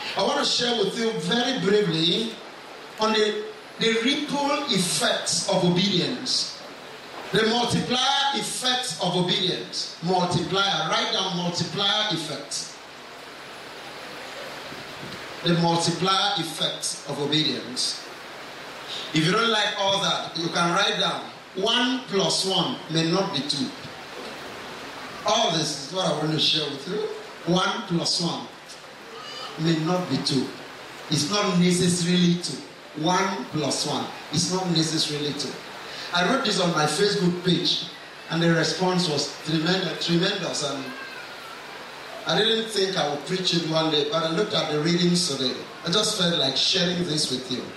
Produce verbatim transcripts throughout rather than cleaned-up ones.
I want to share with you very briefly on the, the ripple effects of obedience. The multiplier effects of obedience. Multiplier. Write down multiplier effects. The multiplier effects of obedience. If you don't like all that, you can write down one plus one may not be two. All this is what I want to share with you. One plus one may not be two. It's not necessarily two. One plus one is not necessarily two. I wrote this on my Facebook page, and the response was tremendous, tremendous. And I didn't think I would preach it one day, but I looked at the readings today. I just felt like sharing this with you.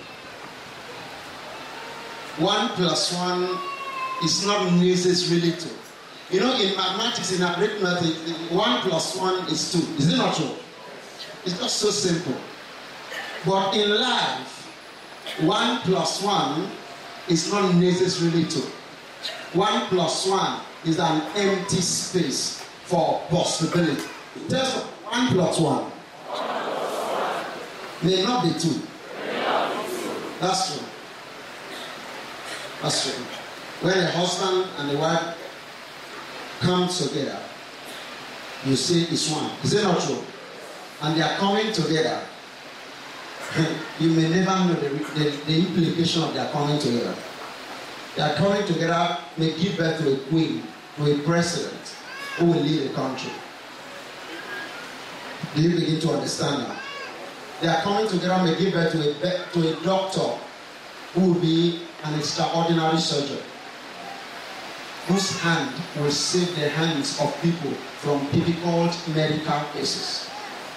One plus one is not necessarily two. You know, in mathematics, in arithmetic, one plus one is two. Is it not true? It's just so simple. But in life, one plus one is not necessarily two. One plus one is an empty space for possibility. Just one plus one may not be two. That's true. That's true. When a husband and a wife come together, you say it's one. Is it not true? And they are coming together. You may never know the, the, the implication of their coming together. They are coming together, may give birth to a queen, to a president who will lead the country. Do you begin to understand that? They are coming together, may give birth to a, to a doctor who will be an extraordinary surgeon, whose hand will save the hands of people from difficult medical cases.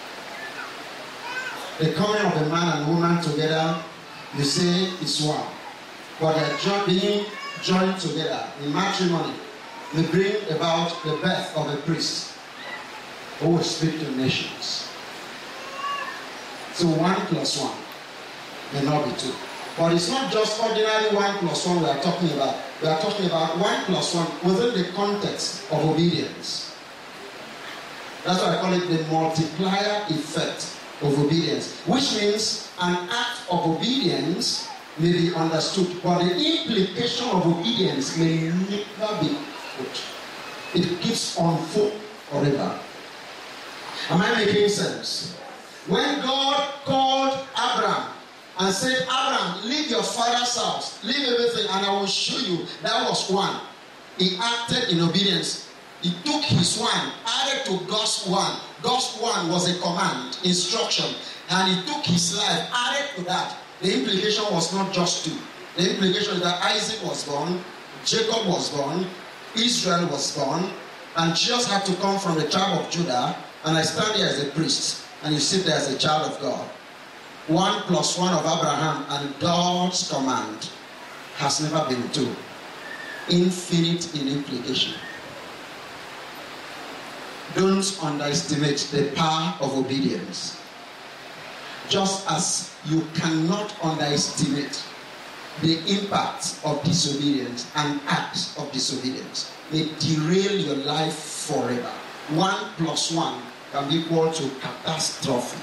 The coming of a man and woman together, you say, is one. But they're being joined together in matrimony may bring about the birth of a priest who will speak to nations. So one plus one may not be two. But it's not just ordinary one plus one we are talking about. We are talking about one plus one within the context of obedience. That's why I call it the multiplier effect of obedience, which means an act of obedience may be understood, but the implication of obedience may never be put. It keeps on foot forever. Am I making sense? When God called Abraham and said, Abraham, leave your father's house, leave everything, and I will show you, that was one. He acted in obedience. He took his one, added to God's one. God's one was a command, instruction, and he took his life, added to that. The implication was not just two. The implication is that Isaac was born, Jacob was born, Israel was born, and Jesus had to come from the tribe of Judah, and I stand here as a priest, and you sit there as a child of God. One plus one of Abraham and God's command has never been two. Infinite in implication. Don't underestimate the power of obedience. Just as you cannot underestimate the impact of disobedience and acts of disobedience may derail your life forever. One plus one can be equal to catastrophe.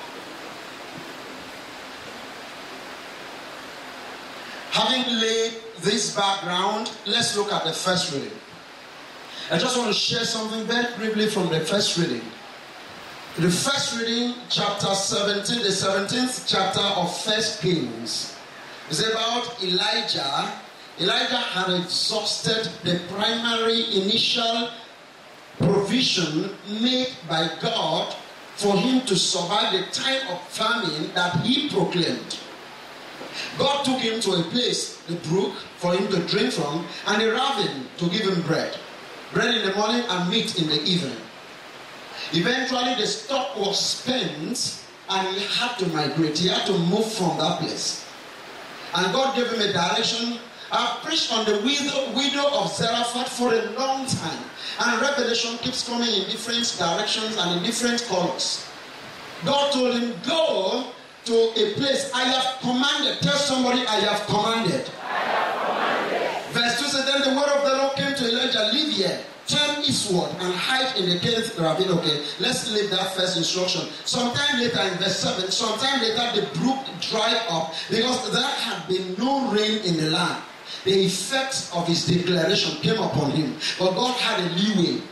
Having laid this background, let's look at the first reading. I just want to share something very briefly from the first reading. The first reading, chapter seventeen, the seventeenth chapter of First Kings, is about Elijah. Elijah had exhausted the primary initial provision made by God for him to survive the time of famine that he proclaimed. God took him to a place, the brook, for him to drink from, and a ravine to give him bread. Bread in the morning and meat in the evening. Eventually the stock was spent and he had to migrate. He had to move from that place. And God gave him a direction. I've preached on the widow, widow of Zarephath for a long time. And revelation keeps coming in different directions and in different colors. God told him, go to a place I have commanded. Tell somebody, I have commanded. I have commanded. Verse two says, then the word of the Lord came to Elijah, leave here, turn eastward. eastward and hide in the Kerith ravine. Okay, let's leave that first instruction. Sometime later in verse seven, sometime later the brook dried up because there had been no rain in the land. The effects of his declaration came upon him, but God had a leeway.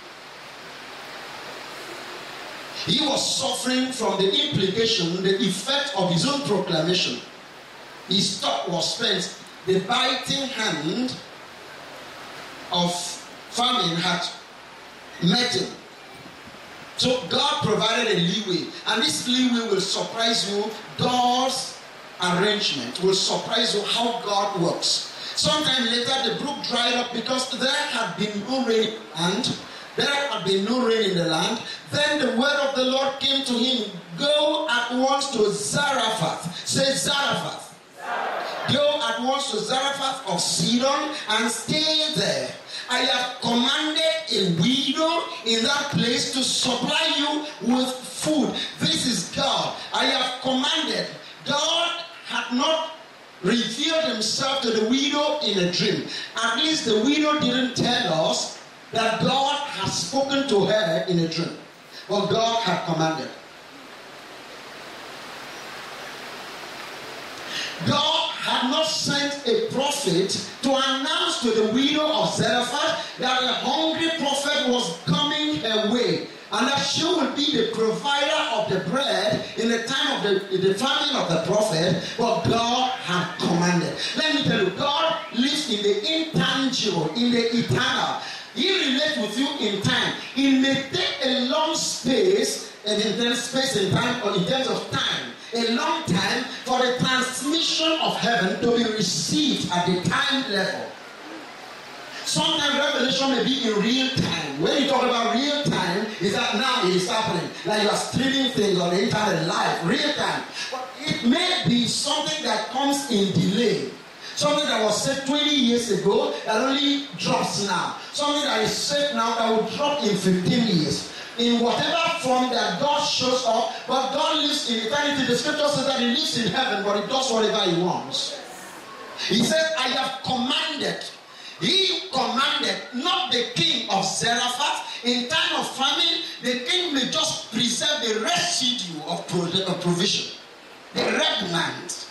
He was suffering from the implication, the effect of his own proclamation. His thought was spent. The biting hand of famine had met him. So God provided a leeway, and this leeway will surprise you. God's arrangement will surprise you how God works. Sometime later the brook dried up because there had been no rain and there had been no rain in the land. Then the word of the Lord came to him. Go at once to Zarephath. Say Zarephath. Zarephath. Go at once to Zarephath of Sidon and stay there. I have commanded a widow in that place to supply you with food. This is God. I have commanded. God had not revealed himself to the widow in a dream. At least the widow didn't tell us that God has spoken to her in a dream. But God had commanded. God had not sent a prophet to announce to the widow of Zarephath that a hungry prophet was coming her way, and that she would be the provider of the bread in the time of the, the famine of the prophet. But God had commanded. Let me tell you, God lives in the intangible, in the eternal. He relates with you in time. It may take a long space, and in terms space and time, or in terms of time, a long time for the transmission of heaven to be received at the time level. Sometimes revelation may be in real time. When you talk about real time, is that now it is happening. Like you are streaming things on the internet live, real time. But it may be something that comes in delay. Something that was said twenty years ago that only drops now. Something that is said now that will drop in fifteen years. In whatever form that God shows up, but God lives in eternity. The scripture says that he lives in heaven, but he does whatever he wants. He says, I have commanded. He commanded, not the king of Zarephath. In time of famine, the king may just preserve the residue of provision, the remnant.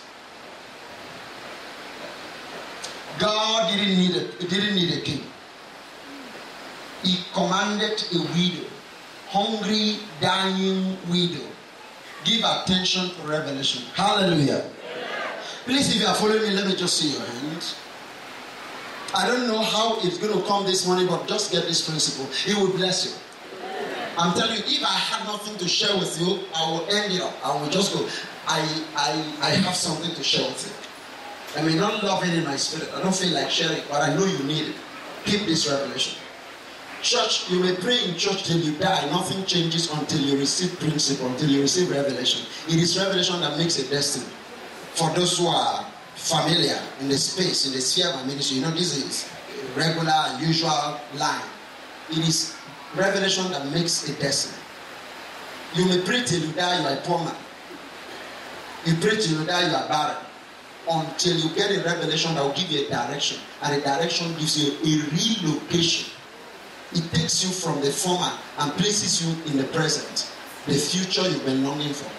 God didn't need a, didn't need a king. He commanded a widow, hungry, dying widow. Give attention to revelation. Hallelujah. Please, if you are following me, let me just see your hands. I don't know how it's going to come this morning, but just get this principle. It will bless you. I'm telling you, if I had nothing to share with you, I will end it up. I will just go. I, I, I have something to share with you. I may not love it in my spirit. I don't feel like sharing, but I know you need it. Keep this revelation. Church, you may pray in church till you die. Nothing changes until you receive principle, until you receive revelation. It is revelation that makes a destiny. For those who are familiar in the space, in the sphere of my ministry, you know, this is regular and usual line. It is revelation that makes a destiny. You may pray till you die, you are a poor man. You pray till you die, you are barren. Until you get a revelation that will give you a direction. And the direction gives you a relocation. It takes you from the former and places you in the present. The future you've been longing for.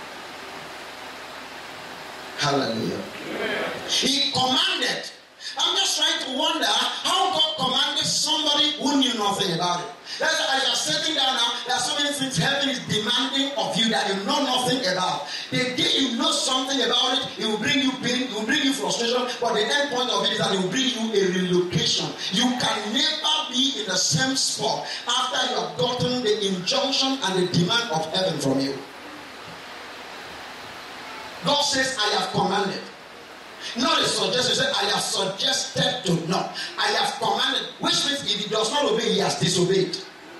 Hallelujah. He commanded. I'm just trying to wonder how God commanded somebody who knew nothing about it. That's why as you're sitting down now, there are so many things heaven is demanding of you that you know nothing about. The day you know something about it, it will bring you pain, it will bring you frustration, but the end point of it is that it will bring you a relocation. You can never be in the same spot after you have gotten the injunction and the demand of heaven from you. God says, I have commanded. Not a suggestion. He said, I have suggested to not. I have commanded. Which means if he does not obey, he has disobeyed.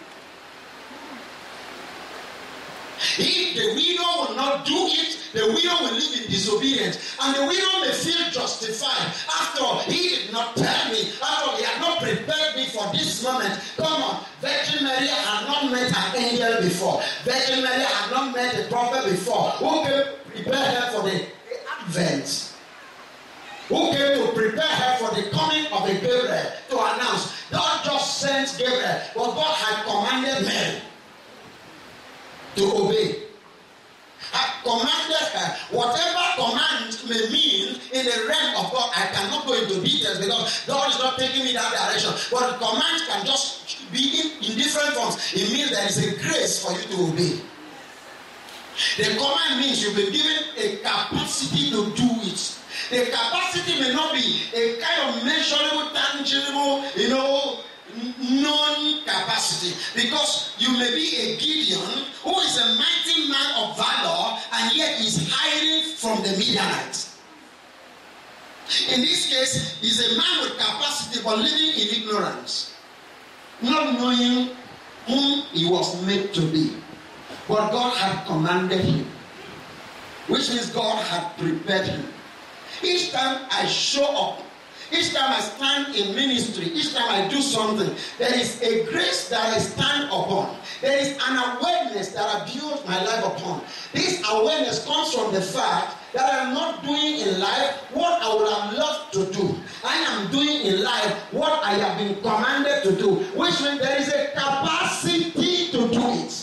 If the widow will not do it, the widow will live in disobedience. And the widow may feel justified. After all, he did not tell me. After all, he had not prepared me for this moment. Come on. Virgin Mary had not met an angel before. Virgin Mary had not met a prophet before. Who can prepare her for the advent? who came to prepare her for the coming of the Gabriel to announce. God just sent Gabriel, but God had commanded Mary to obey. Had commanded her. Whatever command may mean in the realm of God, I cannot go into details because God is not taking me that direction. But the command can just be in, in different forms. It means there is a grace for you to obey. The command means you've been given a capacity to do it. The capacity may not be a kind of measurable, tangible, you know, non-capacity. Because you may be a Gideon who is a mighty man of valor and yet is hiding from the Midianites. In this case, he's a man with capacity but living in ignorance. Not knowing whom he was made to be. But God had commanded him. Which means God had prepared him. Each time I show up, each time I stand in ministry, each time I do something, there is a grace that I stand upon. There is an awareness that I build my life upon. This awareness comes from the fact that I am not doing in life what I would have loved to do. I am doing in life what I have been commanded to do, which means there is a capacity to do it.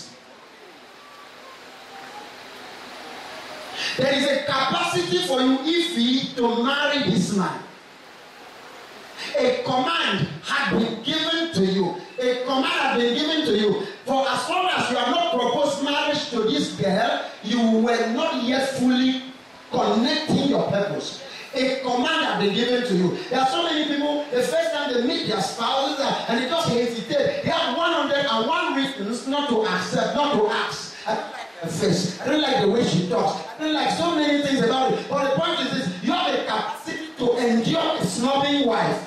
There is a capacity for you, Ife, to marry this man. A command had been given to you. A command had been given to you. For as long as you have not proposed marriage to this girl, you were not yet fully connecting your purpose. A command had been given to you. There are so many people, the first time they meet their spouses and they just hesitate. They have one hundred and one reasons not to accept, not to ask. I don't like her face. I don't like the way she talks. I don't like so many things about it. But the point is this, you have a capacity to endure a snubbing wife.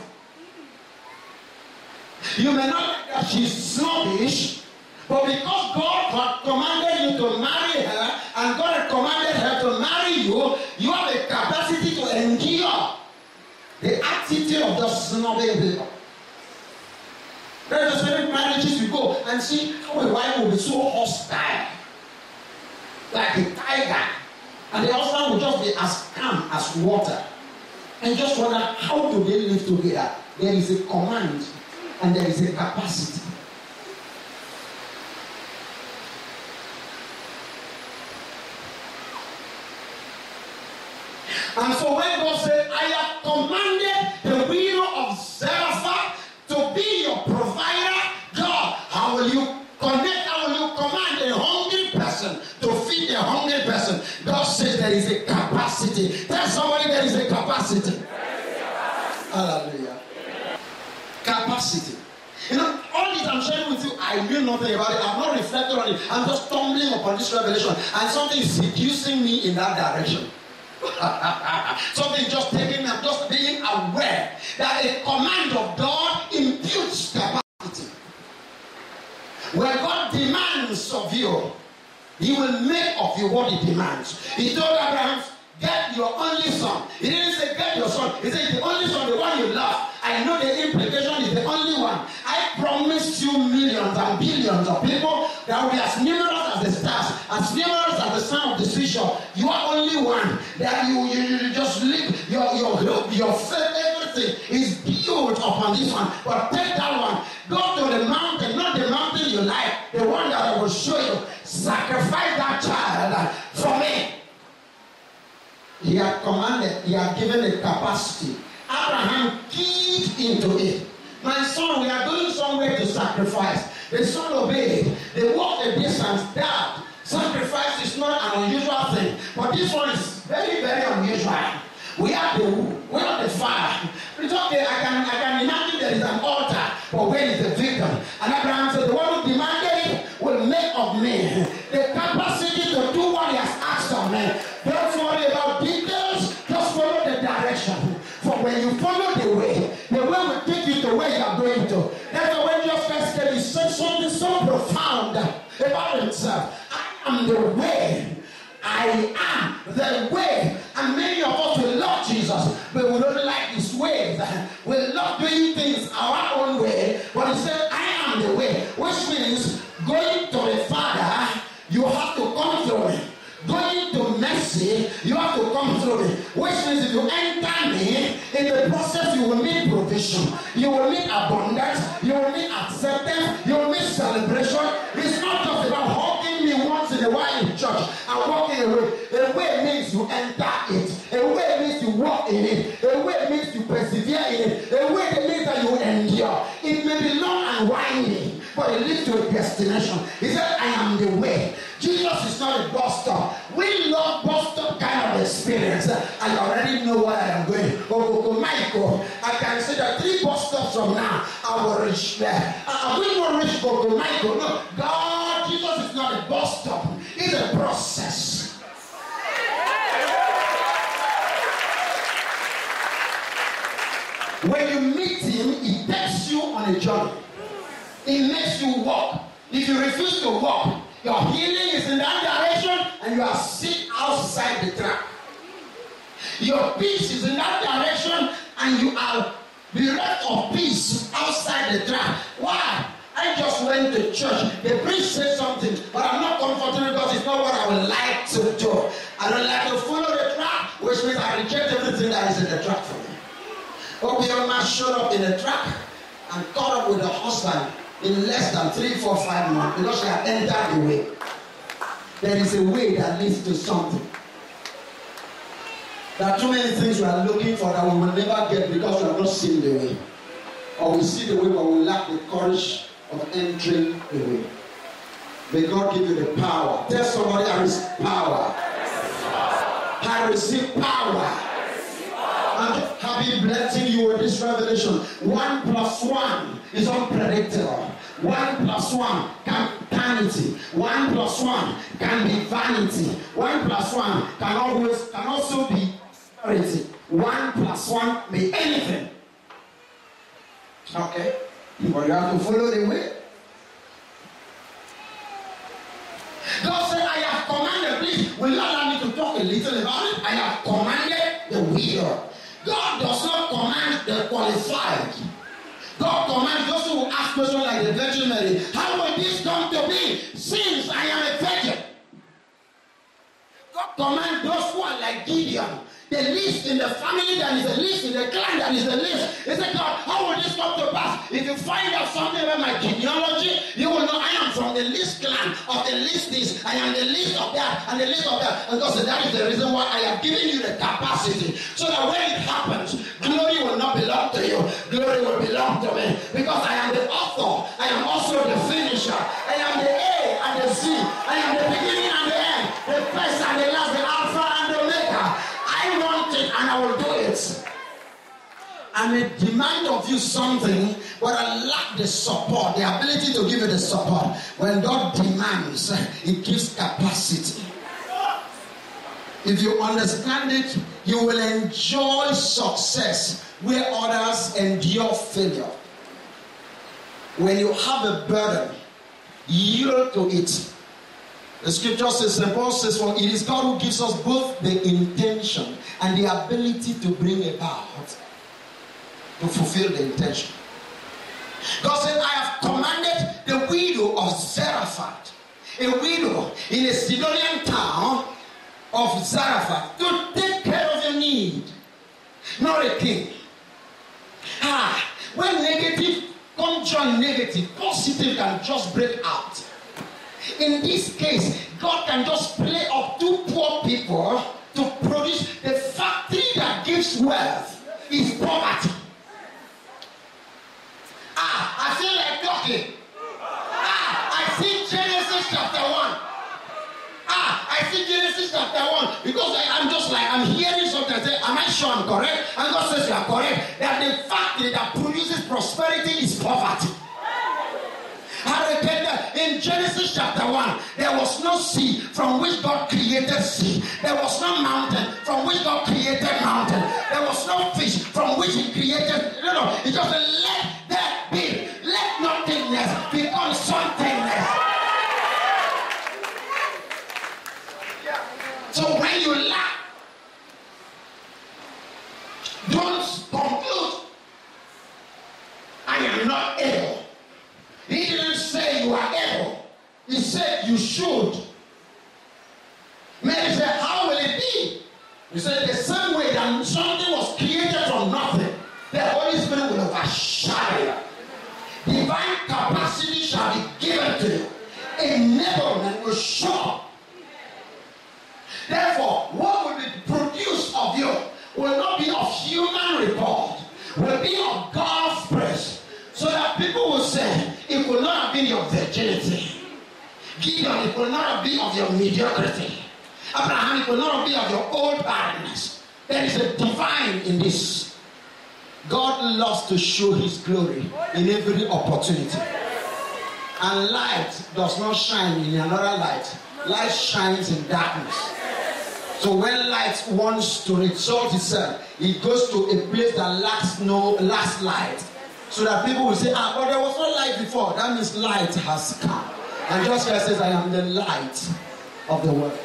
You may not like that she's snobbish, but because God had commanded you to marry her and God had commanded her to marry you, you have a capacity to endure the attitude of the snubbing people. There are certain marriages you go and see how a wife will be so hostile, like a tiger, and the husband will just be as calm as water. And just wonder, how do they live together? There is a command and there is a capacity. And so when God said, I have commanded the widow of Zarephath to be your provider, God, how will you connect, how will you command a hungry person to feed a hungry person? God says there is a capacity. Tell somebody there is a capacity. Hallelujah. Capacity. You know, all this I'm sharing with you, I knew nothing about it. I've not reflected on it. I'm just stumbling upon this revelation. And something is seducing me in that direction. Something just taking, I'm just being aware that a command of God imputes capacity. When God demands of you, He will make of you what He demands. He told Abraham, get your only son. He didn't say get your son. He said the only son, the one you love. I know the implication is the only one. I promised you millions and billions of people that will be as numerous as the stars, as numerous as the sun of the seashore. You are only one. That you, you, you just live, your, your, your faith, everything is built upon this one. But take that one. Go to the mountain, not the mountain you like, the one that I will show you. Sacrifice that child for me. He had commanded, he had given a capacity. Abraham keyed into it. My son, we are going somewhere to sacrifice. The son obeyed. They walked a distance down. Sacrifice is not an unusual thing. But this one is very, very unusual. We have the wood, we have the fire. It's okay, I can, I can imagine there is an altar, but where is the victim? And Abraham said, the one who demanded it will make of me the capacity to do what he has asked of me. Don't worry about details, just follow the direction. For when you follow the way, the way will take you to where you are going to. That's why when your first came, he said something so profound about himself. I am the way. I am the way. And many of us will love Jesus, but we don't like his ways. We love doing things our own way. But he said, I am the way. Which means going to the Father, you have to come through me. Going to mercy, you have to come through me. Which means if you enter me, In the process, you will meet provision, you will meet abundance, you will meet acceptance, you will meet celebration. It's not just about hugging me once in a while in church and walking away. Away means you enter it. Away means you walk in it. Away means you persevere in it. Away means that you endure. It may be long and winding, but it leads to a destination. He said, I am the way. Jesus is not a bus stop. We love bus stop kind of experience. I already know where I am going. Oh, Michael, I can say that three bus stops from now, I will reach there. I will not reach Gogo Michael. No, God, Jesus is not a bus stop. It's a process. When you meet him, he takes you on a journey. He makes you walk. If you refuse to walk, your healing is in that direction and you are sitting outside the trap. Your peace is in that direction and you are bereft of peace outside the trap. Why? I just went to church. The priest said something, but I'm not comfortable because it's not what I would like to do. I don't like to follow the trap, which means I reject everything that is in the trap for me. Obioma showed up in a truck and caught up with her husband in less than three, four, five months because she had entered the way. There is a way that leads to something. There are too many things we are looking for that we will never get because we have not seen the way. Or we see the way but we lack the courage of entering the way. May God give you the power. Tell somebody, I receive power. I receive power. I'm happy blessing you with this revelation. One plus one is unpredictable. One plus one can be vanity. One plus one can be vanity. One plus one can always can also be prosperity. One plus one may anything. Okay? But you have to follow the way. God said, I have commanded, please, will you allow me to talk a little about it? I have commanded the will. God does not command the qualified. God commands those who ask questions like the Virgin Mary. How will this come to be since I am a virgin? God commands those who are like Gideon. The least in the family that is the least, in the clan that is the least. He said, God, how will this come to pass? If you find out something about my genealogy, you will know I am from the least clan of the least this. I am the least of that and the least of that. And God said, that is the reason why I have given you the capacity. So that when it happens, glory will not belong to you. Glory will belong to me. Because I am the author. I am also the finisher. I am the A and the Z. I am the beginning and the end. The first and the last, the Alpha and the Omega. I want it and I will do it. I may demand of you something, but I lack the support, the ability to give you the support. When God demands, He gives capacity. If you understand it, you will enjoy success where others endure failure. When you have a burden, yield to it. The scripture says, Saint Paul says, for it is God who gives us both the intention and the ability to bring about, to fulfill the intention. God said, I have commanded the widow of Zarephath, a widow in a Sidonian town of Zarephath, to take care of your need, not a king. Ah, when negative conjure negative, positive can just break out. In this case, God can just play up two poor people to produce the factory that gives wealth is poverty. Ah, I feel like talking. Ah, I see Genesis chapter one. Ah, I see Genesis chapter one because I, I'm just like, I'm hearing something. I say, am I sure I'm correct? And God says you are correct. That the factory that produces prosperity is poverty. I repeat that in Genesis chapter one, there was no sea from which God created sea. There was no mountain from which God created mountain. There was no fish from which He created. No, no. He just said, let that be. Let nothingness become somethingness. So when you lack, don't conclude, I am not able. He didn't say you are able. He said you should. Mary said, how will it be? He said the same way that something was created from nothing. Therefore, what will be produced of you will not be of human report, will be of God's praise. So that people will say, it will not have been your virginity. Gideon, it will not have been of your mediocrity. Abraham, it will not be of your old barrenness. There is a divine in this. God loves to show his glory in every opportunity. And light does not shine in another light. Light shines in darkness. So when light wants to result itself, it goes to a place that lacks no last light. So that people will say, ah, but there was no light before. That means light has come. And just as says, I am the light of the world.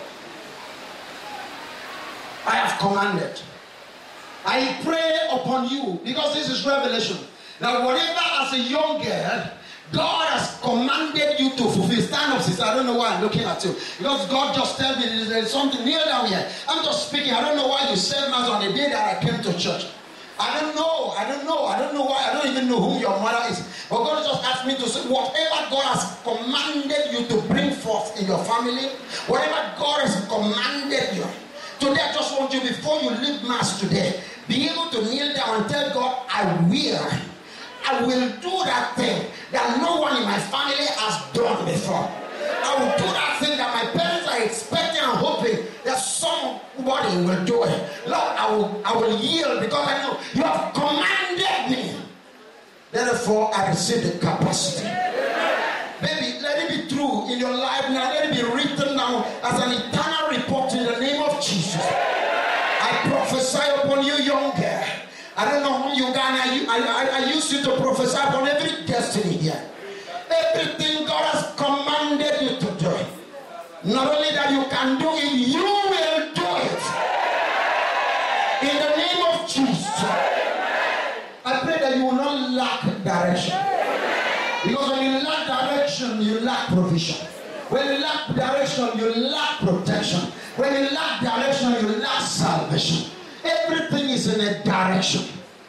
I have commanded. I pray upon you, because this is revelation, that whatever as a young girl, God has commanded you to fulfill. Stand up, sister. I don't know why I'm looking at you. Because God just tell me there's something near down here. I'm just speaking. I don't know why you said mass on the day that I came to church. I don't know. I don't know. I don't know why. I don't even know who your mother is. But God just asked me to say, whatever God has commanded you to bring forth in your family, whatever God has commanded you, today I just want you, before you leave mass today, be able to kneel down and tell God, I will. I will do that thing that no one in my family has done before. I will do that thing that my parents are expecting and hoping that somebody will do it. Lord, I will, I will yield because I know you have commanded me. Therefore, I receive the capacity. Baby, let it be true in your life now. Let it be written down as an eternal report in the name of Jesus. I prophesy upon you, young girl. I don't know who you got. I, I, I used you to prophesy upon every destiny here. Everything God has commanded you to do. Not only that you can do it, you will do it. In the name of Jesus. I pray that you will not lack direction. Because when you lack direction, you lack provision. When you lack direction, you lack protection. When you lack direction, you lack salvation. Everything is in a direction.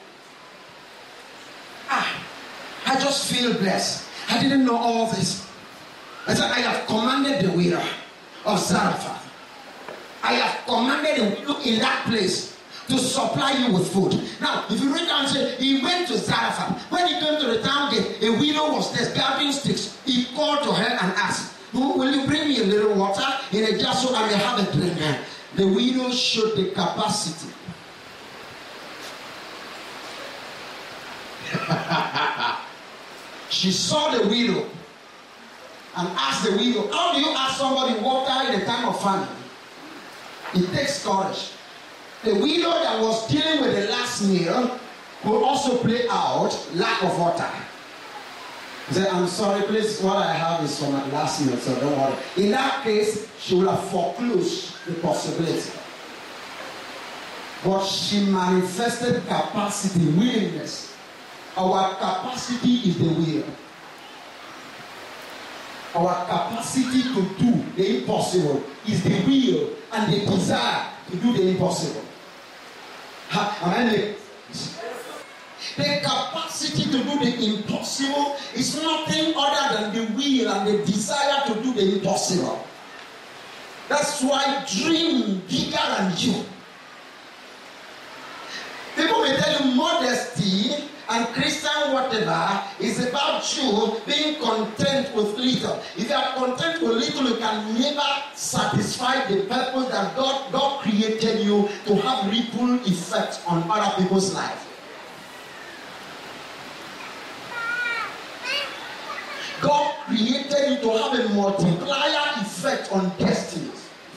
Ah, I just feel blessed. I didn't know all this. I said, I have commanded the widow of Zarephath. I have commanded the widow in that place to supply you with food. Now, if you read down, say he went to Zarephath. When he came to the town gate, a widow was there gathering sticks. He called to her and asked, will you bring me a little water in a jar so I may have a drink? The widow showed the capacity. She saw the widow and asked the widow, how do you ask somebody water in a time of famine? It takes courage. The widow that was dealing with the last meal could also play out lack of water. He said, I'm sorry, please, what I have is for my last meal, so don't worry. In that case, she would have foreclosed the possibility. But she manifested capacity, willingness. Our capacity is the will. Our capacity to do the impossible is the will and the desire to do the impossible. Am I making sense? The capacity to do the impossible is nothing other than the will and the desire to do the impossible. That's why dream bigger than you. People may tell you modesty and Christian whatever is about you being content with little. If you are content with little, you can never satisfy the purpose that God, God created you to have ripple effect on other people's lives. God created you to have a multiplier effect on destinies.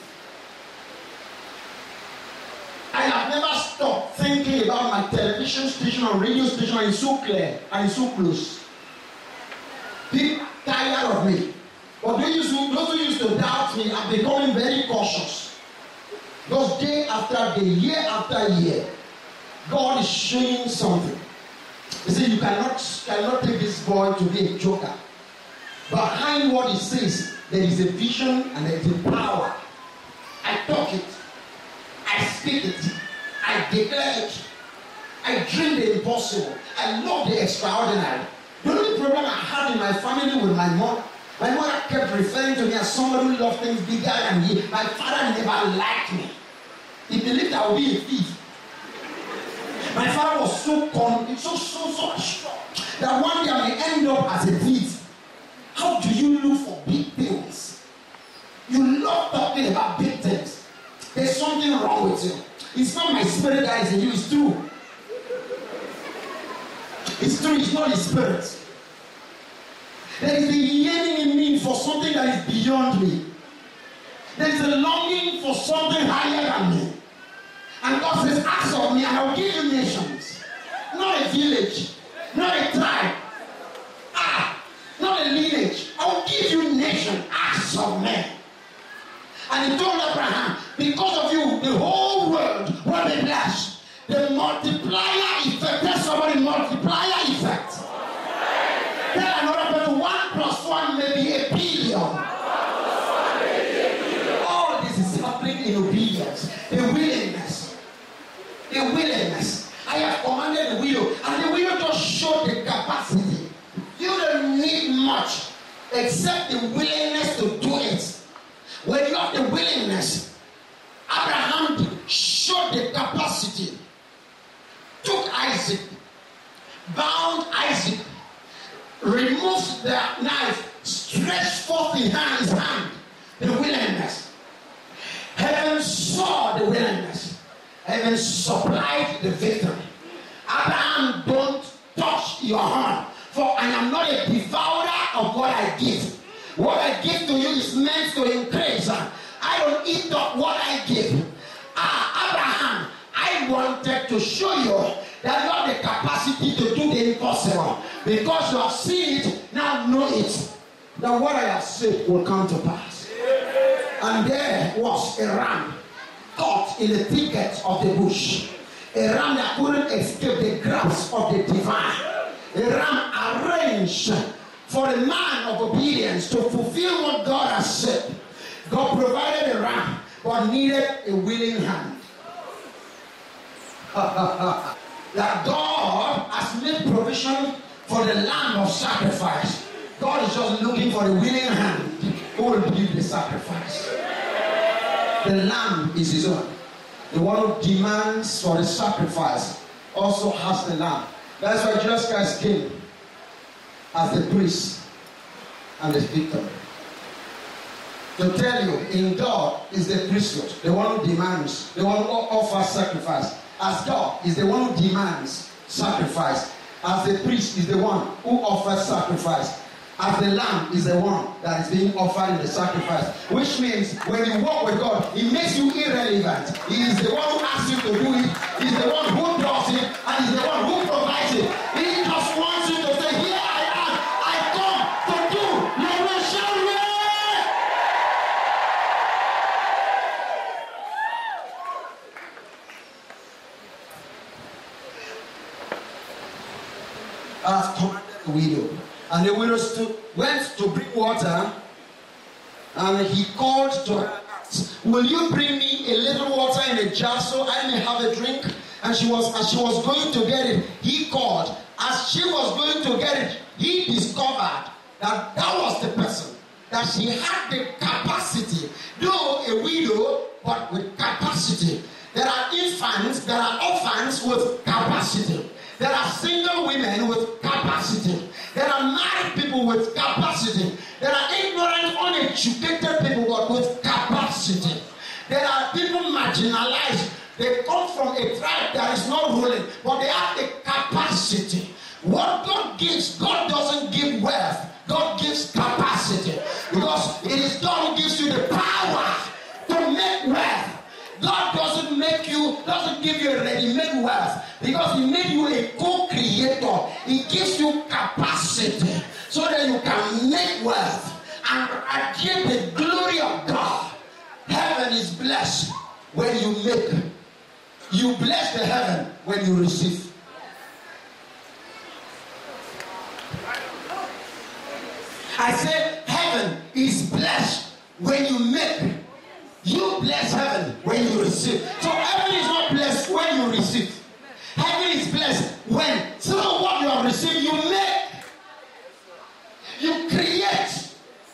I have never stopped thinking about my television station or radio station, and it's so clear and it's so close. People tired of me. But those who, those who used to doubt me are becoming very cautious. Because day after day, year after year, God is showing something. He said, you cannot, cannot take this boy to be a joker. Behind what he says, there is a vision and there is a power. I talk it. I speak it. I declare it. I dream the impossible. I love the extraordinary. The only problem I had in my family with my mom My mother kept referring to me as somebody who loved things bigger than me. My father never liked me. He believed I would be a thief. My father was so con- so so so sure that one day I may end up as a thief. How do you look for big things? You love talking about big things. There's something wrong with you. It's not my spirit that is in you, it's true. It's true, it's not his spirit. There is a yearning in me for something that is beyond me. There is a longing for something higher than me. And God says, ask of me and I will give you nations. Not a village, not a tribe, ah, not a lineage. I will give you nations, ask of men. And he told Abraham, because of you, the whole world will be blessed. The multiplier effect. Tell somebody, multiplier effect. Tell another person, one plus one may be a billion. All this is happening in obedience. The willingness. The willingness. I have commanded the widow, and the widow just showed the capacity. You don't need much except the willingness to do it. When you have the willingness, Abraham showed the capacity. Took Isaac, bound Isaac, removed the knife, stretched forth in his hand, the willingness. Heaven saw the willingness. Heaven supplied the victory. Abraham, don't touch your horn, for I am not a devourer of what I give. What I give to you is meant to increase. I don't eat up what I give. Ah, Abraham, I wanted to show you that you have the capacity to do the impossible. Because you have seen it, now know it. That what I have said will come to pass. And there was a ram caught in the thicket of the bush. A ram that couldn't escape the grasp of the divine. A ram arranged for a man of obedience to fulfill what God has said. God provided a ram, but needed a willing hand. That God has made provision for the lamb of sacrifice. God is just looking for a willing hand who will give the sacrifice. The lamb is his own. The one who demands for the sacrifice also has the lamb. That's why Jesus Christ came as the priest and the victim. To tell you, in God is the priesthood, the one who demands, the one who offers sacrifice. As God is the one who demands sacrifice. As the priest is the one who offers sacrifice. As the lamb is the one that is being offered in the sacrifice. Which means when you walk with God, He makes you irrelevant. He is the one who asks you to do it. He is the one who does it. And He is the one who provides it. He just wants you to say, here I am. I come to do your will. Shall we? I have commanded the widow. And the widow stood, went to bring water, and he called to her, will you bring me a little water in a jar so I may have a drink? And she was, as she was going to get it, he called. As she was going to get it, he discovered that that was the person, that she had the capacity, though a widow, but with capacity. There are infants, there are orphans with capacity. There are single women with capacity. There are married people with capacity. There are ignorant, uneducated people but with capacity. There are people marginalized. They come from a tribe that is not ruling, but they have the capacity. What God gives, God doesn't give wealth. God gives capacity. Because it is God who gives you the power to make wealth. God doesn't make you, doesn't give you a ready-made wealth, because He made you a co-creator. He gives you capacity so that you can make wealth and radiate the glory of God. Heaven is blessed when you make. You bless the heaven when you receive. I said heaven is blessed when you make. You bless heaven when you receive. So heaven is not blessed when you receive. Heaven is blessed when through what you have received you make. You create.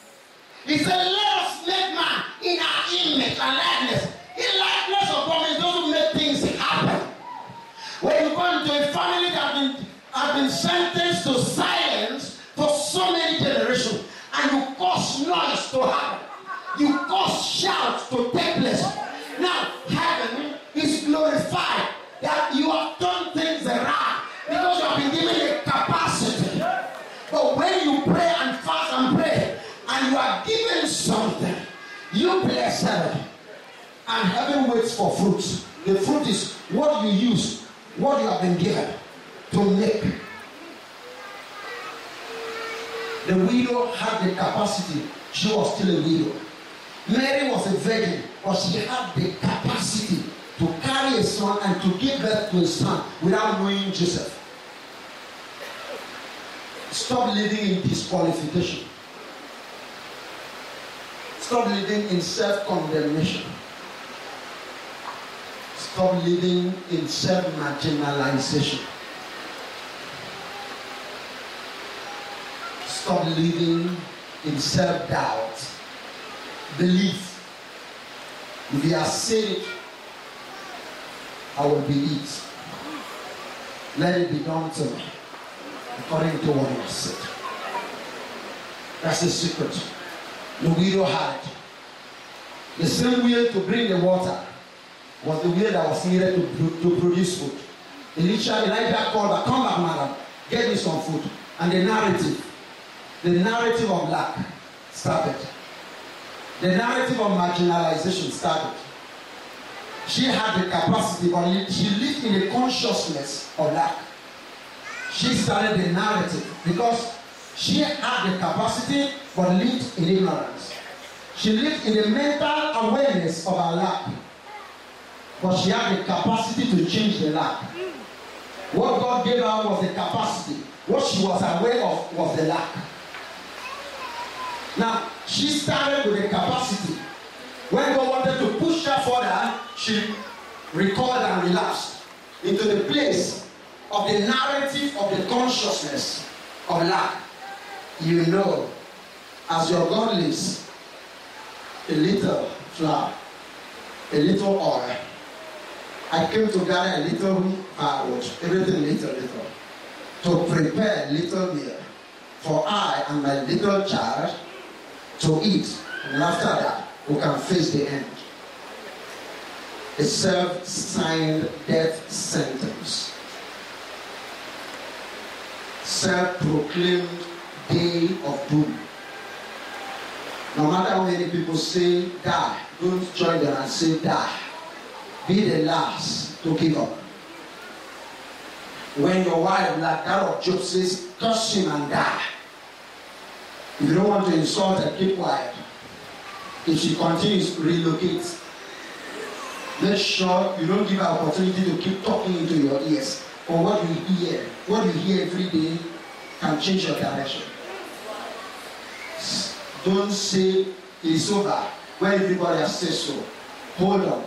and likeness. In likeness of promise, those who make things happen. When you go into a family that have been, have been sentenced to silence for so many generations, and you cause noise to happen, you cause shouts to take place. Now, heaven is glorified that you have done things right because you have been given a capacity. But when you pray and fast and pray, and you are given something, you bless heaven, and heaven waits for fruit. The fruit is what you use, what you have been given to make. The widow had the capacity. She was still a widow. Mary was a virgin, but she had the capacity to carry a son and to give birth to a son without knowing Joseph. Stop living in disqualification. Stop living in self-condemnation. Stop living in self-marginalization. Stop living in self-doubt. Believe. If you are saved, I will be it. Let it be done to me according to what you said. That's the secret. The widow had it. The same way to bring the water was the way that was needed to, to produce food. Elisha, Elijah called her, come back, madam, get me some food. And the narrative, the narrative of lack started. The narrative of marginalization started. She had the capacity, but she lived in the consciousness of lack. She started the narrative because she had the capacity, but lived in ignorance. She lived in the mental awareness of her lack, but she had the capacity to change the lack. What God gave her was the capacity. What she was aware of was the lack. Now, she started with the capacity. When God wanted to push her further, she recoiled and relapsed into the place of the narrative of the consciousness of lack. You know, as your God lives, a little flour, a little oil. I came to gather a little firewood, everything little, little, to prepare a little meal for I and my little child to eat, and after that, we can face the end. A self-signed death sentence. Self-proclaimed day of doom. No matter how many people say die, don't join them and say die. Be the last to give up. When your wife, like that of Job, says, curse him and die. If you don't want to insult her, keep quiet. If she continues, relocate. Make sure you don't give her opportunity to keep talking into your ears. Or what you hear, what you hear every day can change your direction. Don't say it's over when everybody has said so. Hold on.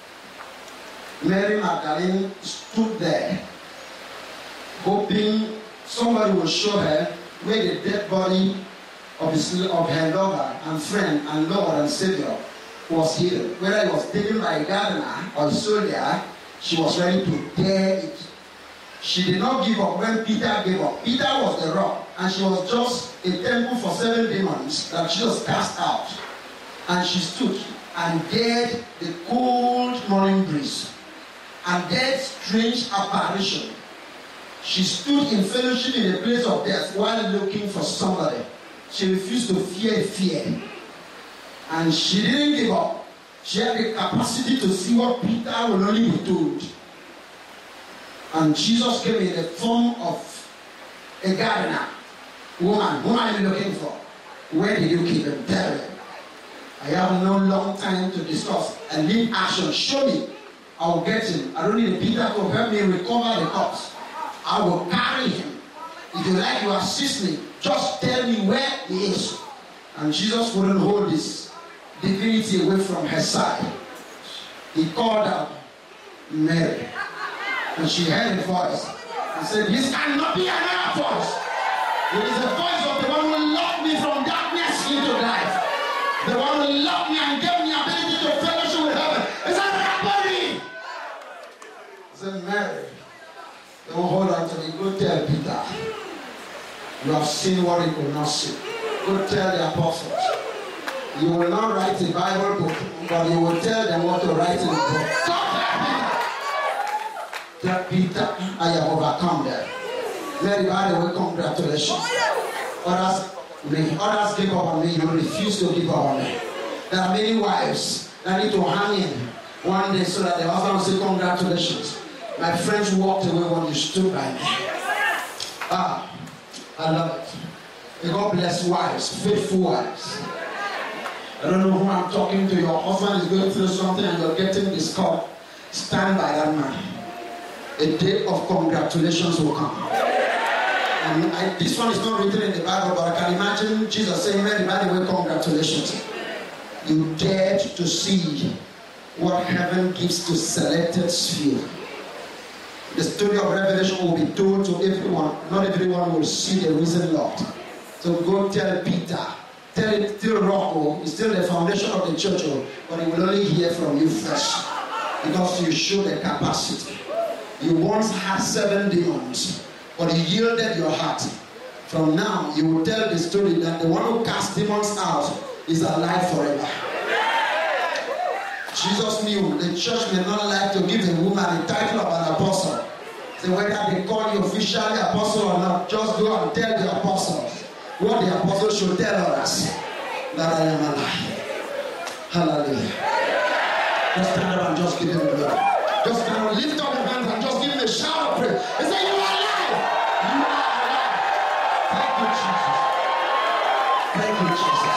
Mary Magdalene stood there, hoping somebody will show her where the dead body of, his, of her lover and friend and Lord and Savior was hidden. Whether it was taken by a gardener or a soldier, she was ready to tear it. She did not give up when Peter gave up. Peter was the rock, and she was just a temple for seven demons that she was cast out. And she stood and dared the cold morning breeze and dared strange apparition. She stood in fellowship in a place of death while looking for somebody. She refused to fear fear. And she didn't give up. She had the capacity to see what Peter will only be told. And Jesus came in the form of a gardener. Woman, who are you looking for? Where did you keep him? Tell him. I have no long time to discuss. And lead action. Show me. I will get him. I don't need Peter to help me recover the corpse. I will carry him. If you like to assist me, just tell me where he is. And Jesus wouldn't hold this divinity away from her side. He called out Mary. And she heard a voice and said, this cannot be another voice. It is the voice of the one who loved me from darkness into life. The one who loved me and gave me ability to fellowship with heaven. He said, Rabboni. He said, Mary, don't hold on to me. Go tell Peter. You have seen what you could not see. Go tell the apostles. You will not write a Bible book, but you will tell them what to write in the book. Go tell Peter. Tell Peter, I have overcome them. Mary, by the way, congratulations. Others, may others give up on me, you refuse to give up on me. There are many wives that need to hang in one day so that the husband will say, congratulations. My friends walked away when you stood by me. Ah, I love it. May God bless wives, faithful wives. I don't know who I'm talking to. Your husband is going through something and you're getting this call. Stand by that man. A day of congratulations will come. And I, this one is not written in the Bible, but I can imagine Jesus saying, Mary, by the way, congratulations. You dared to see what heaven gives to selected few. The story of Revelation will be told to everyone. Not everyone will see the risen Lord. So go tell Peter. Tell it, still Rocco, it's still the foundation of the church, but he will only hear from you first. Because you show the capacity. You once had seven demons, but you yielded your heart. From now, you will tell the story that the one who cast demons out is alive forever. Jesus knew the church may not like to give a woman the title of an apostle. So whether they call you officially apostle or not, just go and tell the apostles what the apostle should tell us, that I am alive. Hallelujah. Just stand up and just give him glory. Just stand up, lift up your hands and just give him a shout of praise. He said, you are alive. You are alive. Thank you, Jesus. Thank you, Jesus.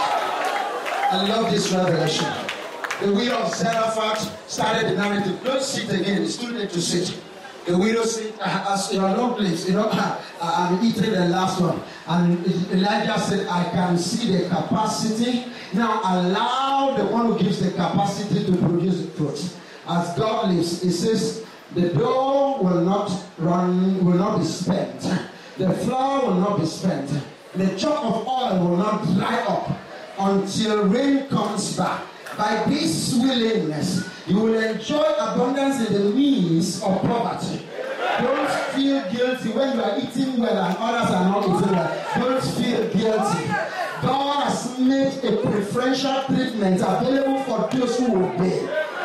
I love this revelation. The widow of Zarephath started the narrative. Don't sit again. It's too late to sit. The widow said, as your Lord lives, you know, I'm eating the last one. And Elijah said, I can see the capacity. Now allow the one who gives the capacity to produce the fruit. As God lives, it says, the dough will not run, will not be spent. The flour will not be spent. The jar of oil will not dry up until rain comes back. By this willingness, you will enjoy abundance in the means of poverty. Don't feel guilty when you are eating well and others are not eating well. Don't feel guilty. God has made a preferential treatment available for those who obey.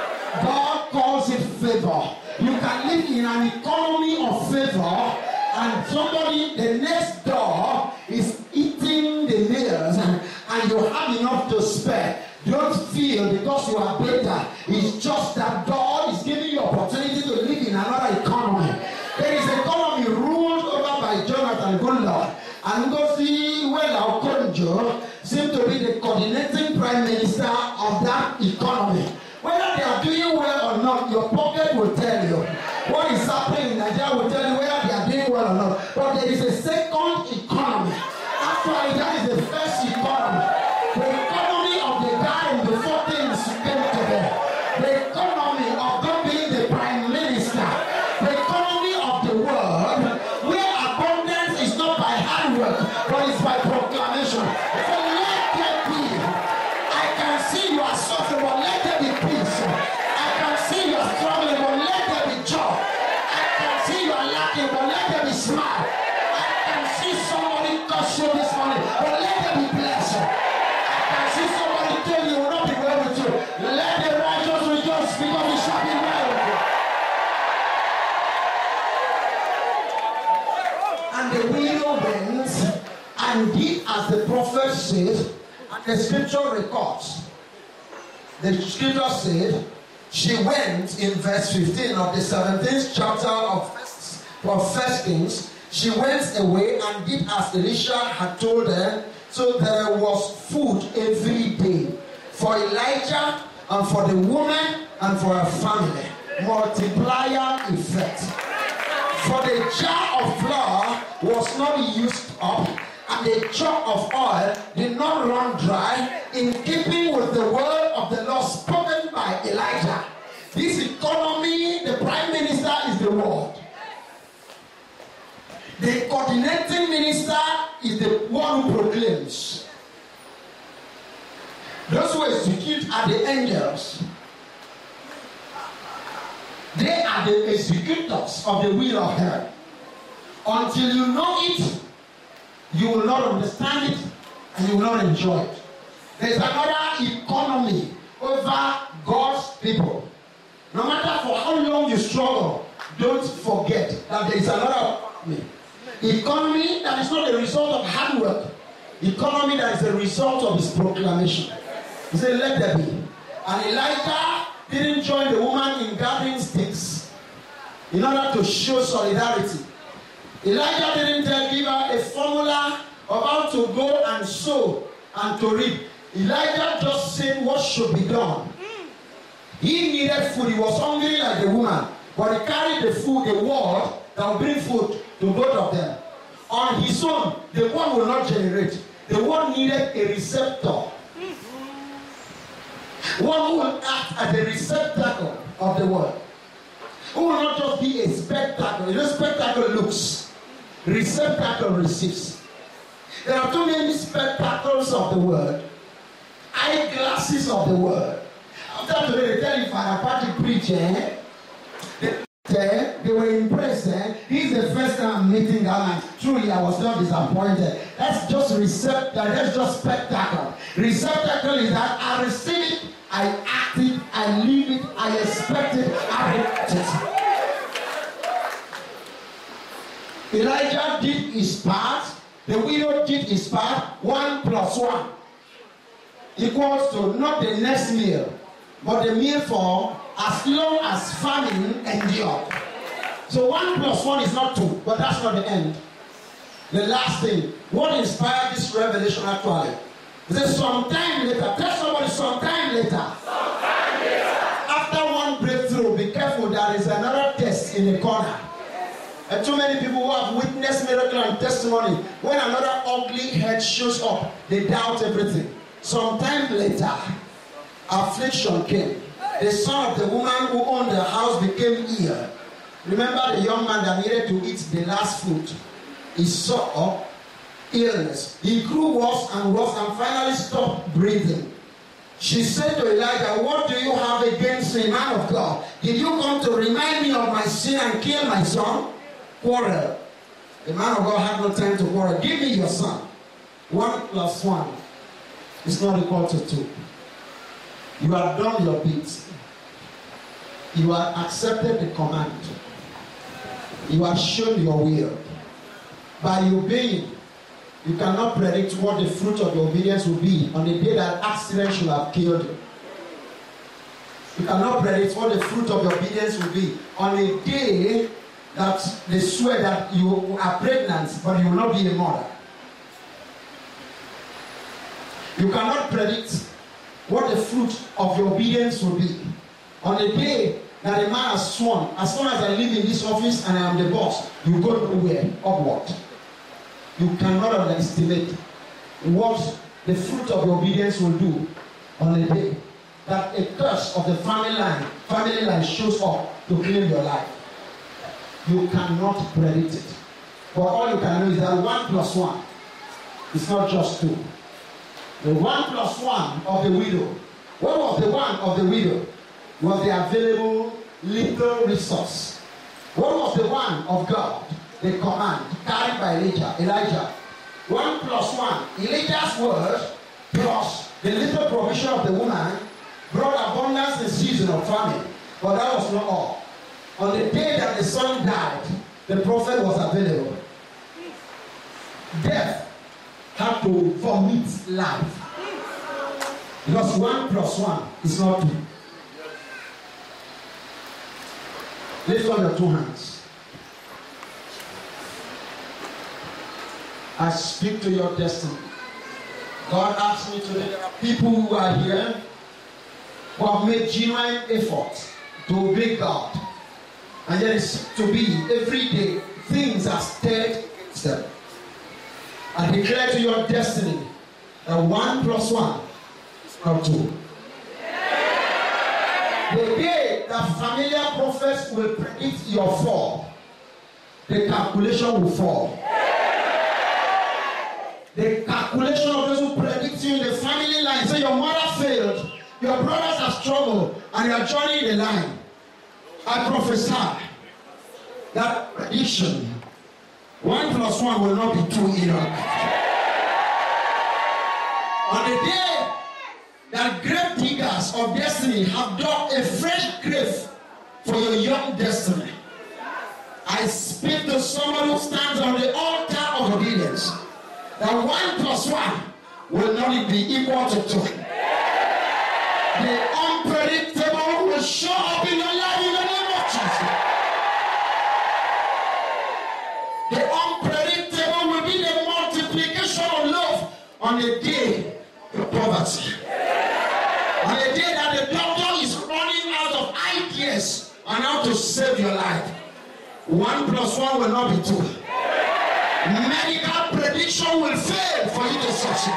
God calls it favor. You can live in an economy of favor, and somebody, the next door, is eating the meals, and, and you have enough to spare. Don't feel because you are better. It's just that God is giving you opportunity to live in another economy. There is an economy ruled over by Jonathan Goodluck, and Ngozi Iweala-Okonjo seem to be the coordinating prime minister of that economy. Whether they are doing well or not, your pocket will tell you. What is happening in Nigeria will tell you whether they are doing well or not. But there is a second economy. Actually, that is the first economy. The economy of the guy in the fourteens came to them. The economy of God being the prime minister. The economy of the world, where abundance is not by hard work, but it's by proclamation. So let there be. I can see you are suffering, but let there be peace. I can see you are struggling, but let there be joy. I can see you are lacking, but let there be smile. I can see somebody touch you this morning, but let there be blessing. I can see somebody tell you will not be well with you. Let the righteous rejoice because it shall be well with you. And the widow went and did as the prophet said, and the scripture records. The scripture said, she went in verse fifteen of the seventeenth chapter of First, of First Kings. She went away and did as Elisha had told her. So there was food every day for Elijah and for the woman and for her family. Multiplier effect. For the jar of flour was not used up, and the jar of oil did not run dry, in keeping with the word of the Lord spoken by Elijah. This economy, the prime minister is the word. The coordinating minister is the one who proclaims. The Those who execute are the angels. They are the executors of the will of heaven. Until you know it, you will not understand it and you will not enjoy it. There is another economy over God's people. No matter for how long you struggle, don't forget that there is another economy. Economy that is not the result of hard work. Economy that is the result of his proclamation. He said, let there be. And Elijah didn't join the woman in gathering sticks in order to show solidarity. Elijah didn't tell, give her a formula of how to go and sow and to reap. Elijah just said what should be done. He needed food. He was hungry like the woman. But he carried the food, the word that will bring food to both of them. On his own, the one will not generate. The one needed a receptor. One who will act as a receptacle of the word. Who will not just be a spectacle. You know, spectacle looks. Receptacle receives. There are too many spectacles of the word. Eyeglasses of the word. After today, they tell you, Father Patrick preach, eh? They, eh? they were impressed. Eh? This is the first time I'm meeting that man. Truly, I was not disappointed. That's just recept. That's just spectacle. Receptacle is that I receive it, I act it, I live it, I expect it, I react it. Elijah did his part. The widow did his part. One plus one equals to not the next meal, but the meal for as long as famine endured. So one plus one is not two, but that's not the end. The last thing, what inspired this revelation actually? It says sometime later. Tell somebody sometime later. Sometime later. After one breakthrough, be careful, there is another test in the corner. And too many people who have witnessed miracle and testimony, when another ugly head shows up, they doubt everything. Sometime later, affliction came. The son of the woman who owned the house became ill. Remember the young man that needed to eat the last food? He saw illness. He grew worse and worse and finally stopped breathing. She said to Elijah, what do you have against me, man of God? Did you come to remind me of my sin and kill my son? Quarrel. The man of God had no time to quarrel. Give me your son. One plus one is not equal to two. You have done your bit. You have accepted the command. You have shown your will. By obeying, you cannot predict what the fruit of your obedience will be on the day that accident should have killed you. You cannot predict what the fruit of your obedience will be on a day that they swear that you are pregnant, but you will not be a mother. You cannot predict what the fruit of your obedience will be on the day that a man has sworn, as long as I live in this office and I am the boss, you go nowhere upward. You cannot underestimate what the fruit of your obedience will do on the day that a curse of the family line, family line shows up to claim your life. You cannot predict it. But all you can know is that one plus one is not just two. The one plus one of the widow. What was the one of the widow? Was the available little resource. What was the one of God? The command carried by Elijah. Elijah. One plus one. Elijah's word plus the little provision of the woman brought abundance in season of famine. But that was not all. On the day that the son died, the prophet was available. Death had to vomit life. Because one plus one is not two. Lift up your two hands. I speak to your destiny. God asked me today, there are people who are here who have made genuine effort to obey God. And yet it's to be every day things are stirred against them. I declare to your destiny that one plus one is not two. The day that familiar prophets will predict your fall, the calculation will fall. The calculation of those who predict you in the family line, say your mother failed. your brothers have struggled and you are joining the line, I prophesy that prediction, one plus one will not be two in your life. On the day that grave diggers of destiny have dug a fresh grave for your young destiny, I speak to someone who stands on the altar of obedience that one plus one will not be equal to two. The unpredictable will show up in your life in the name of Jesus. The unpredictable will be the multiplication of love on the day of poverty. On the day that the doctor is running out of ideas on how to save your life, one plus one will not be two. Medical prediction will fail for you to succeed.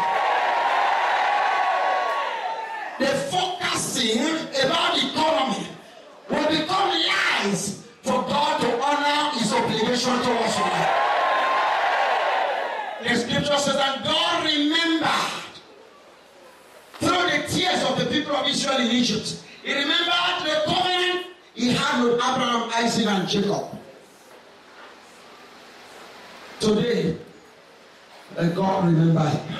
The forecasting about the economy will become lies for God to honor his obligation towards your life. The scripture says that God remembered through the tears of the people of Israel in Egypt. He remembered the covenant he had with Abraham, Isaac, and Jacob. Today, let God remember him.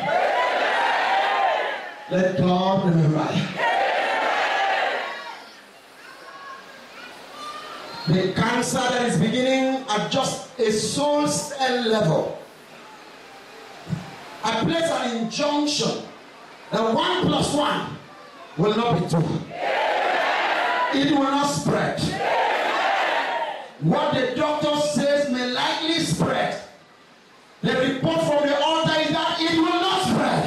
Let God remember him. The cancer that is beginning at just a soul cell level, I place an injunction that one plus one will not be two. It will not spread. What the doctor says may likely spread. The report from the altar is that it will not spread.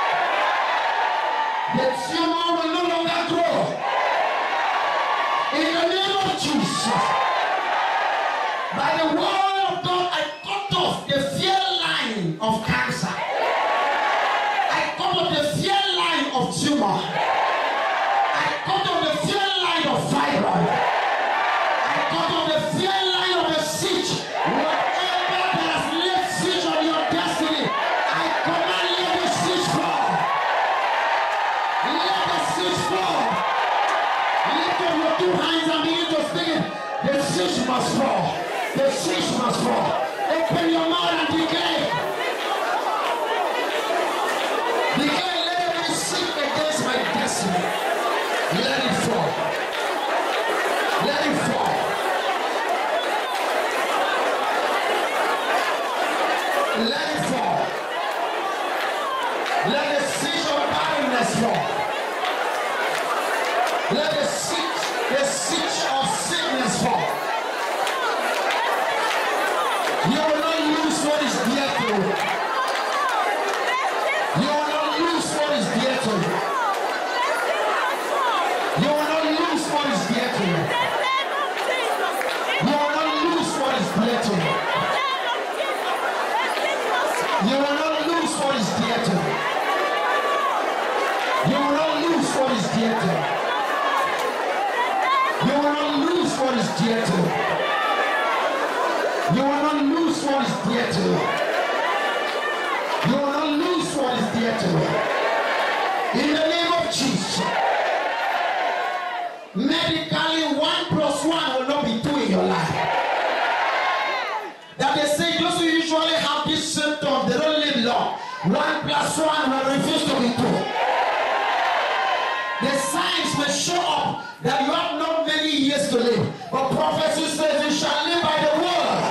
The tumor will no longer grow. In the name of Jesus, by the word of God, I cut off the fear line of cancer. I cut off the fear line of tumor. I cut off the fear line of fibroid. I cut off the fear line of the siege. Whatever that has laid siege on your destiny, I command let the siege fall. Let the siege fall. Lift up your two hands and begin to speak it. The siege must fall. The siege must fall. Open your mouth and declare. Declare, let every siege against my destiny. Let it fall. Let it fall. Let it fall. Let the siege of barrenness fall. Let the siege, the siege of sickness fall. You will not lose what is dear to you. You will not lose what is dear to you. You will not lose what is dear to you. You will not lose what is dear to you. You will not lose what is dear to you. You will not lose what is dear to you. You will not lose what is dear to you. You will not lose what is dear to you. You will not lose what is dear to you. In the name of Jesus. Medically, one plus one will not be two in your life. That they say those who usually have these symptoms, they don't live long. One plus one will refuse to be two. The signs may show up that you have not many years to live. But prophecy says you shall live by the word.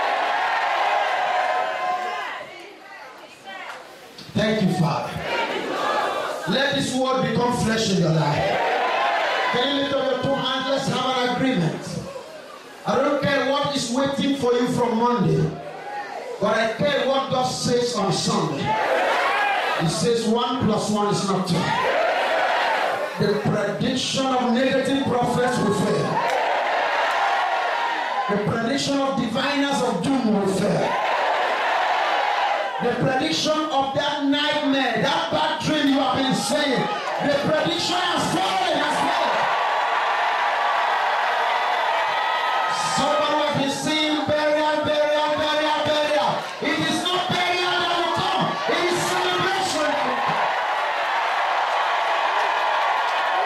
Thank you, Father. Let this word become flesh in your life. Can you lift up your two hands? Let's have an agreement. I don't care what is waiting for you from Monday, but I care what God says on Sunday. He says one plus one is not two. The prediction of negative prophets will fail. The prediction of diviners of doom will fail. The prediction of that nightmare, that bad dream you have been saying, the prediction has fallen, has failed. Somebody who has been saying burial, burial, burial, burial. It is not burial that will come. It is celebration that will come.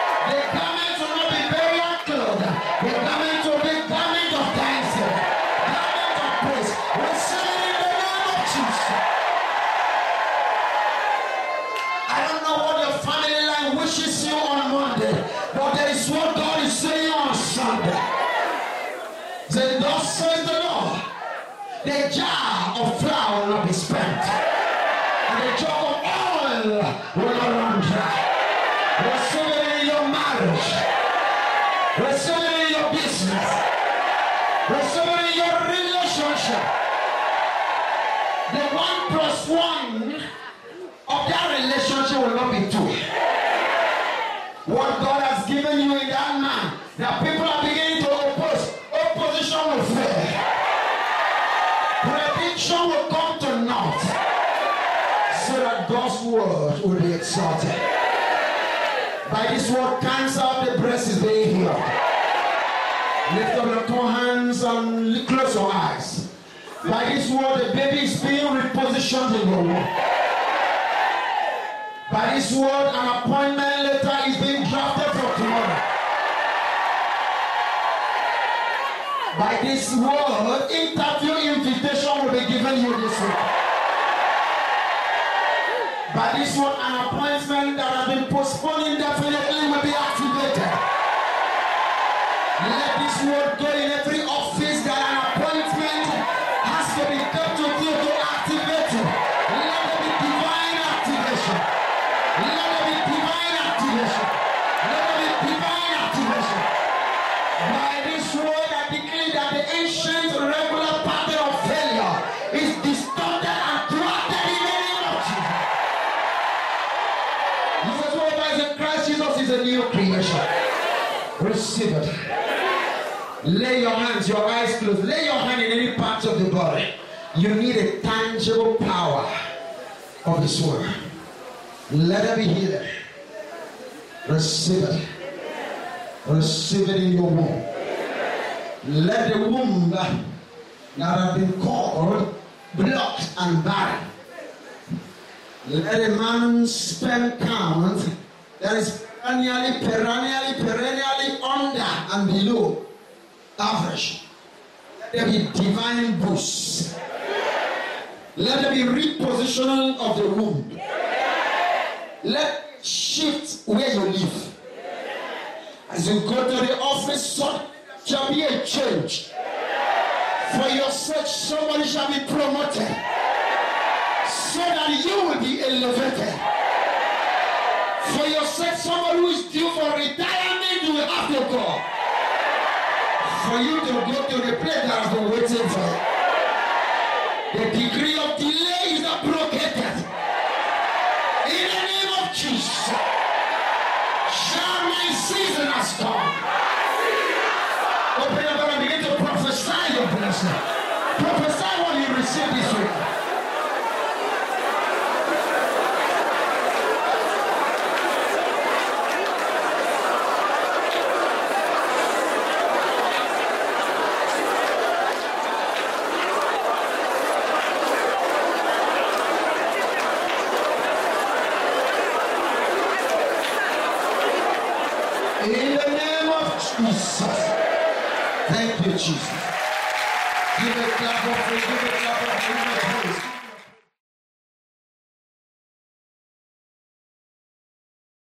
The jar of flour will not be spent. And the jug of oil will not run dry. Receive it in your marriage. Receive it in your business. Receive it in your relationship. The one plus one of that relationship will not be two. What God has given you in that man, that people are beginning to oppose. Opposition will fail. Prediction will come to naught. So that God's word will be exalted. By this word, cancer of the breast is being healed. Lift up your two hands and close your eyes. By this word, the baby is being repositioned in your womb. By this word, an appointment letter is being drafted for tomorrow. By this word, interview invitation will be given you this week. By this word, an appointment that has been postponed indefinitely will be activated. Let this word go in every office that an appointment has to be kept to you to activate it. Let there be divine activation. Let there be divine activation. Let there be divine activation. By this word, I declare that the ancient regular pattern of failure is distorted and thwarted in the name of Jesus. Jesus, whoever is in Christ Jesus is a new creation. Receive it. Lay your hands, your eyes closed. Lay your hand in any part of the body. You need a tangible power of this word. Let it be healed. Receive it. Receive it in your womb. Let the womb that have been called blocked and barren. Let a man's sperm count that is perennially, perennially, perennially under and below average. Let there be divine boost. Let there be repositioning of the womb. Let it shift where you live. As you go to the office, so shall be a change. For your sake, somebody shall be promoted, so that you will be elevated. For your sake, somebody who is due for retirement will have to go. For you to go to the place that has been waiting for you. The degree of delay is abrogated. In the name of Jesus. Shall my season has come. Open your mouth and begin to prophesy your blessing. Prophesy what you receive this week. In the name of Jesus. Thank you, Jesus. Give a clap of praise. Give a clap of praise.